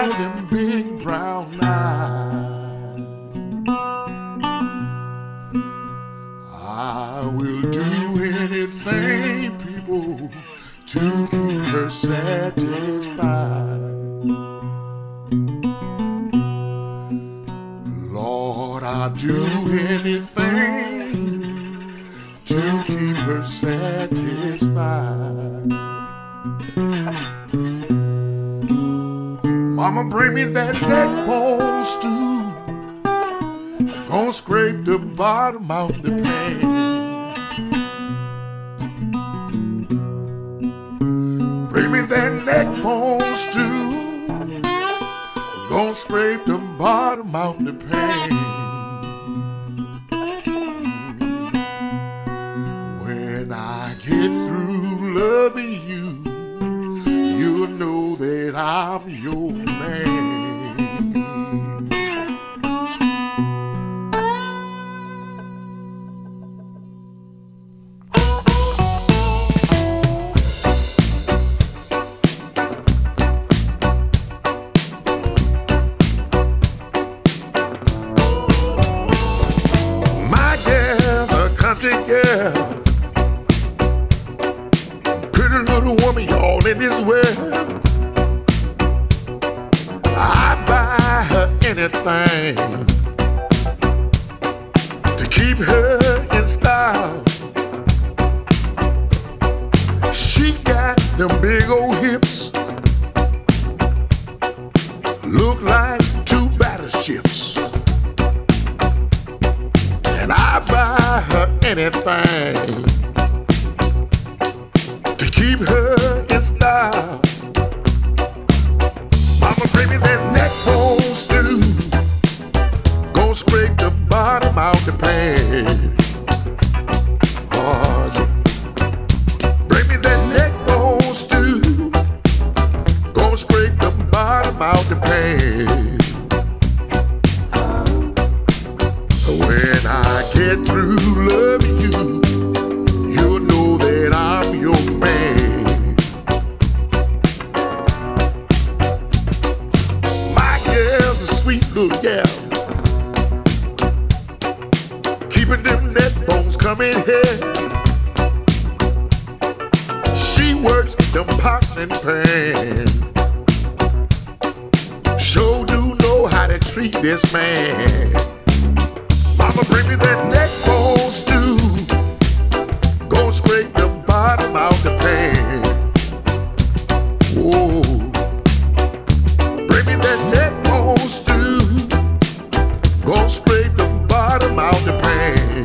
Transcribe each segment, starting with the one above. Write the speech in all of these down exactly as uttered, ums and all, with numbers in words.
got them big brown eyes. I will do anything, people, to keep her satisfied. Lord, I'll do anything to keep her satisfied. Mama, bring me that neck bone stew. Gonna scrape the bottom out the pan. Bring me that neck bone stew. Gonna scrape the bottom out the pan. When I get through loving you, you'll know that I'm your man. My girl's a country girl, pretty little woman, y'all, in this world. I buy her anything to keep her in style. She got them big old hips, look like two battleships. And I buy her anything to keep her in style. Mama, bring me that neck bone stew. Gonna scrape the bottom out the pan. Oh, yeah. Bring me that neck bone stew. Gonna scrape the bottom out the pan. When I get through loving you, you'll know that I'm your man. My girl's a sweet little gal, keeping them neck bones coming here. She works them pots and pans. Sure do know how to treat this man. Mama, bring me that neck bone stew. Gonna scrape the bottom out the pan. Whoa. Bring me that neck bone stew. Gonna scrape the bottom out the pan.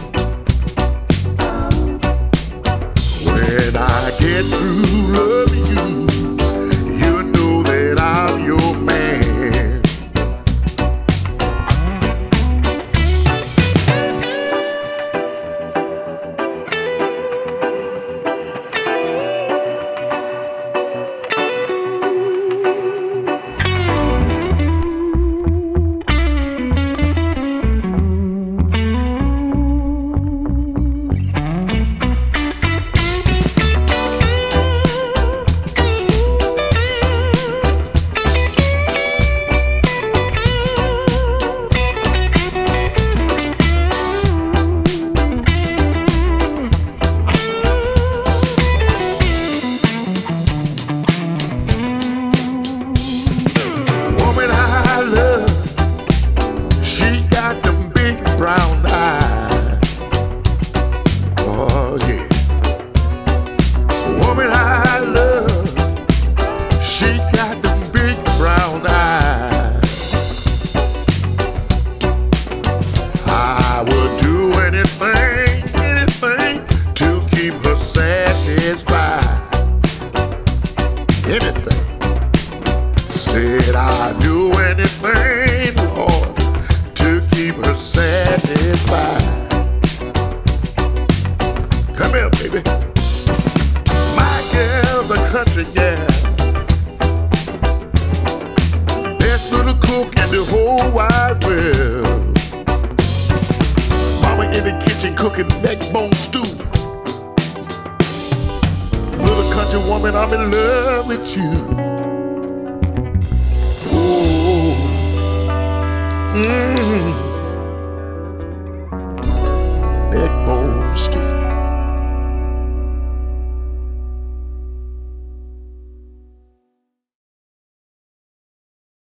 When I get through loving you, you know that I'm your man. Brown eyes. Oh yeah. Woman I love, she got them big brown eyes. I would do anything, anything to keep her satisfied. Anything. Said I'd do anything, Lord, to keep her satisfied. Come here, baby. My girl's a country gal, best little cook in the whole wide world. Mama in the kitchen cooking neck bone stew. Little country woman, I'm in love with you. Mm.